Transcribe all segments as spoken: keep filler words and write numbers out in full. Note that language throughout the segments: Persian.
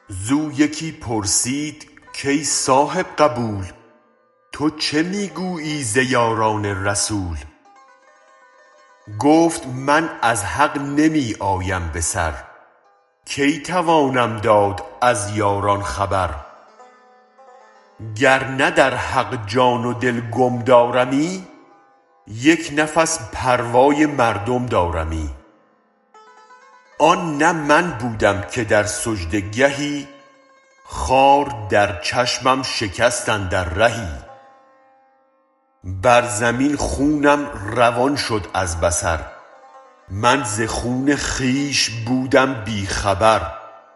زو یکی پرسید کای صاحب قبول تو چه می گویی ز یاران رسول گفت من از حق نمی آیم به سر کی توانم داد از یاران خبر گر نه در حق جان و دل گم دارمی یک نفس پروای مردم دارمی آن نه من بودم که در سجده گهی خار در چشمم شکست اندر رهی بر زمین خونم روان شد از بصر من ز خون خویش بودم بی خبر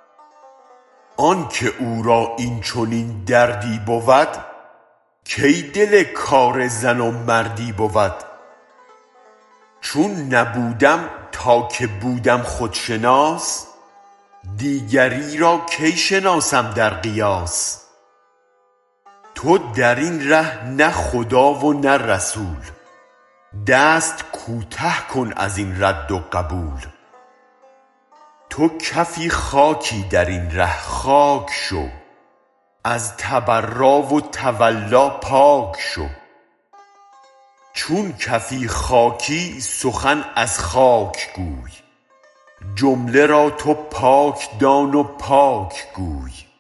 آنک او را این چنین دردی بود کی دل کار زن و مردی بود چون نبودم تا که بودم خودشناس دیگری را کی شناسم در قیاس تو درین ره نه خدا و نه رسول دست کوته کن ازین رد و قبول تو کفی خاکی درین ره خاک شو از تبرا و تولا پاک شو چون کفی خاکی سخن از خاک گوی جمله را تو پاک دان و پاک گوی